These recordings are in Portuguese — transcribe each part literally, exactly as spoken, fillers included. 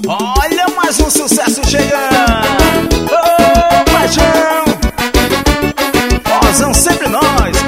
Olha mais um sucesso chegando. Ô, oh, paixão, Fozão sempre nós.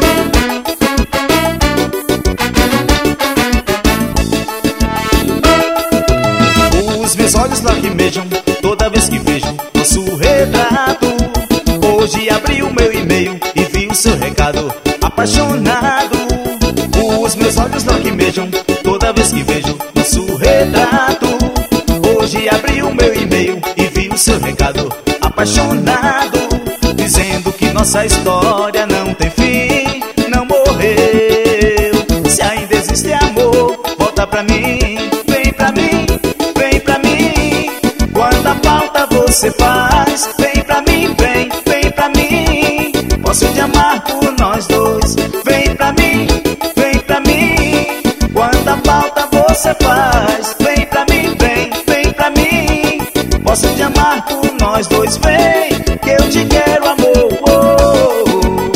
Os meus olhos lacrimejam toda vez que vejo nosso retrato. Hoje abri o meu e-mail e vi o seu recado, apaixonado. Os meus olhos lacrimejam toda vez que vejo nosso retrato. Hoje abri o meu e-mail e vi o seu recado, apaixonado, dizendo que nossa história não tem fim, não morreu. Se ainda existe amor, volta pra mim, vem pra mim, vem pra mim. Quanta falta você faz, vem pra mim, vem, vem pra mim. Posso te amar por nós dois, vem pra mim, vem pra mim. Quanta falta você faz, vem pra mim, vem, vem pra mim. Posso te amar por nós dois, vem, que eu te quero, amor. Oh, oh, oh.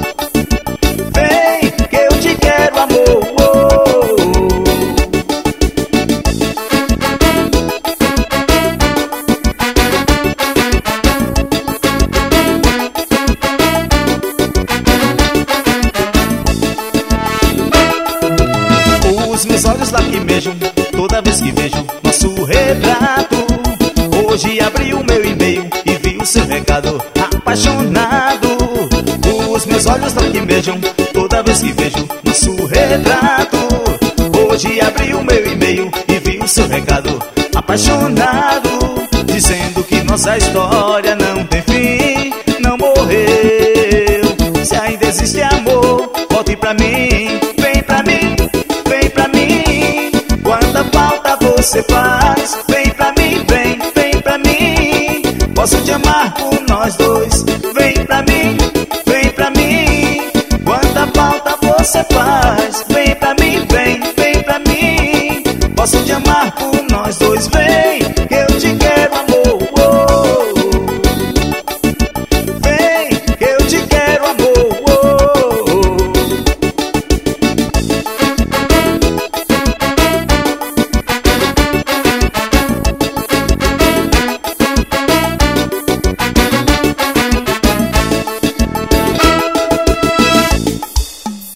Vem, que eu te quero, amor. Oh, oh, oh. Os meus olhos lacrimejam toda vez que vejo nosso retrato. Hoje abri o meu e-mail e vi o seu recado, apaixonado. Os meus olhos lacrimejam toda vez que vejo nosso retrato. Hoje abri o meu e-mail e vi o seu recado, apaixonado, dizendo que nossa história não tem fim, não morreu. Se ainda existe amor, volte pra mim, vem pra mim, vem pra mim. Quanta falta você faz, vem pra mim, vem, vem pra mim. Posso te amar por nós dois,